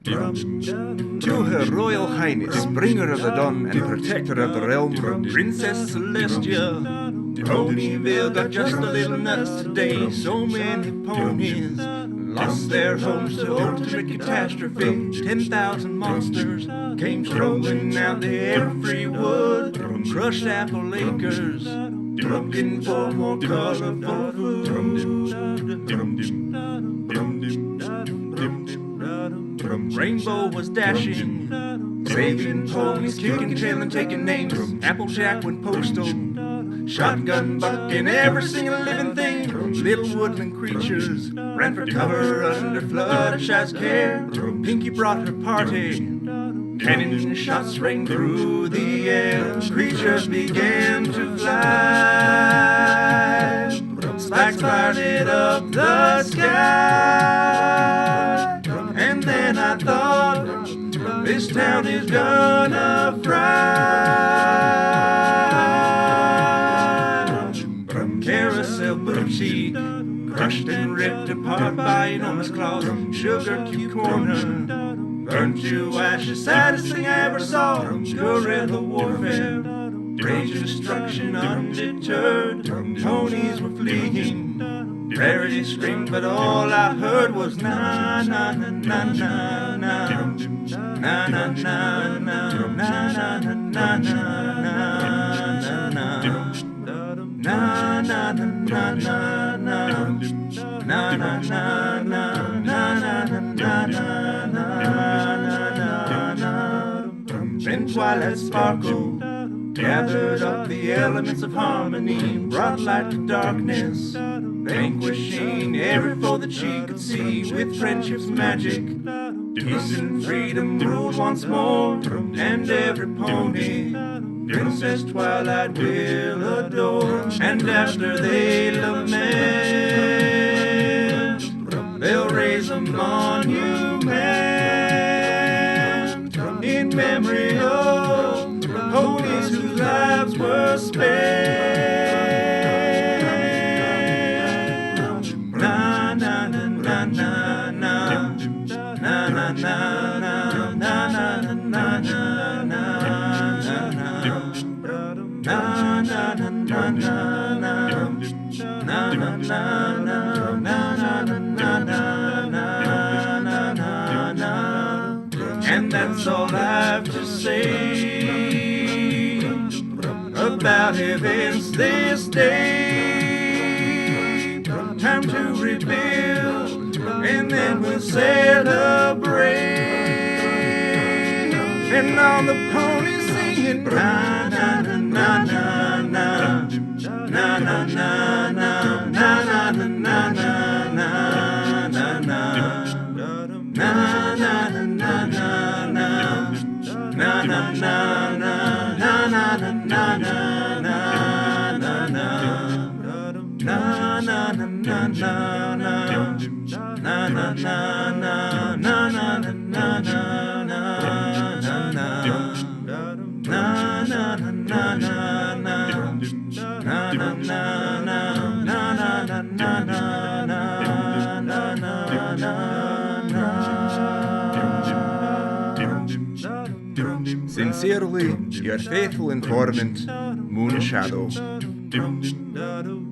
To Her Royal Highness, bringer of the dawn and protector of the realm, Princess Celestia. Ponyville got just a little nuts today. So many ponies lost their homes to ultimate catastrophe. 10,000 monsters came strolling out the every wood, crushed apple acres, looking for more colorful food. Rainbow was dashing, saving ponies, kicking tail and taking names. Applejack went postal, shotgun bucking every single living thing. Little woodland creatures ran for cover under Fluttershy's care. Pinky brought her party, cannon shots rang through the air. Creatures began to fly, spikes lighted up the sky. And then I thought, this town is gonna fry. Carousel booty, crushed and ripped apart by enormous claws. Sugar cube corner, burned to ashes, saddest thing I ever saw. Guerrilla warfare, rage and destruction undeterred. Ponies were fleeing, Rarity screamed, but all I heard was na na na na na na na na na na na na na na Then twilight sparkled, gathered up the elements of harmony, brought light to darkness, vanquishing every foe that she could see. With friendship's magic, peace and freedom ruled once more, and every pony Princess Twilight will adore. And after they lament, they'll raise a monument in memory of ponies whose lives were spared. Na na na na na na na na na na na na na. And that's all I've to say about events this day. Time to rebuild, and then we'll celebrate. And all the ponies singing na na na na na na na na na na na na na na Sincerely, your faithful informant, Moon Shadow.